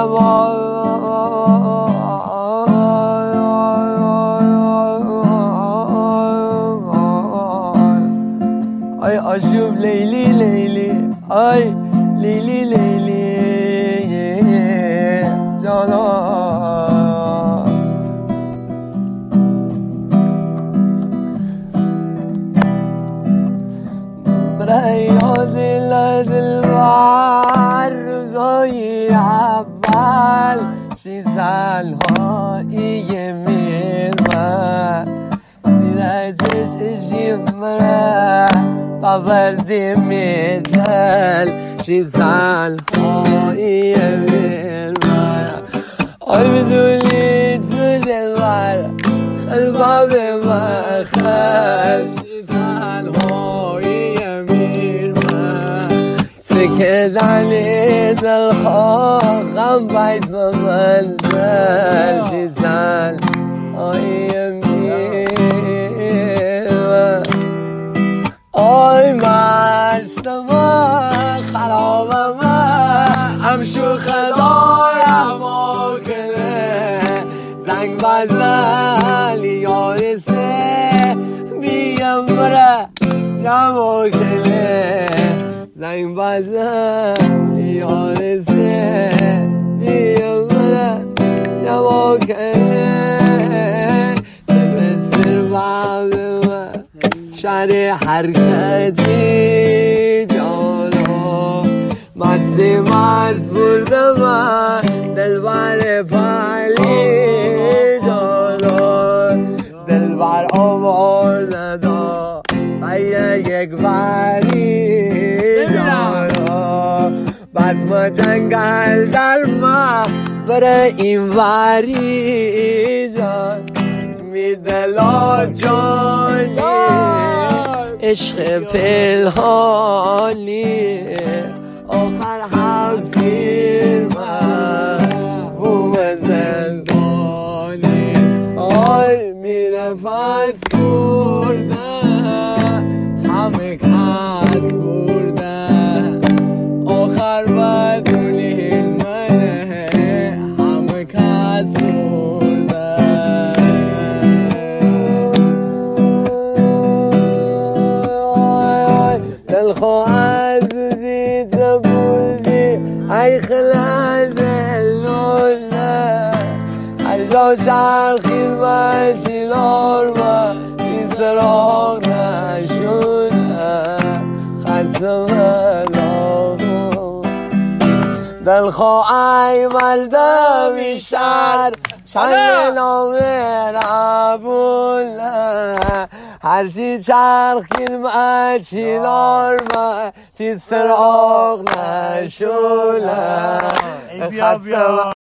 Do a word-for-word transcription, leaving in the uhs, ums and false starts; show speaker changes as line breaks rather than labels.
ay aşık Leyli Leyli ay Leyli Leyli canan برياض الأدوار روزای اول شیزن‌های میرمن سیرتش شیمره باوردی میدل شیزن‌های میرمن آی بدونی تو دلبر خلباب مخل فکردن دلخواه غم باید به منزل شیزن آی میرم آی مستم خرابم هم شوخ دارم آکنه زنگ بزن یارسه بیم بره جمع کنه زنگ بزن یارسه بیم بره جمع کنه بسر بعد من شر حرکتی جانا مستی مست برده من دلبر پلی جانا دلبر آورده دا یک بری جانا بطمه جنگل در ما بره این وری جان می دلا جانی عشق پلهانی آخر هم زیر من بوم زندانی آی می نفس برده همه کس برده آخر بدونی منه همه کس برده دلخواه عزیزی تبودی ای خلاص لونه هر جا شرخیر باشی لارما این سراغ نشونه خسته ملاغو دلخواه ای مردمی شهر چند نامه ربونه هر چی چرخیر باشی لارما این سراغ نشونه خسته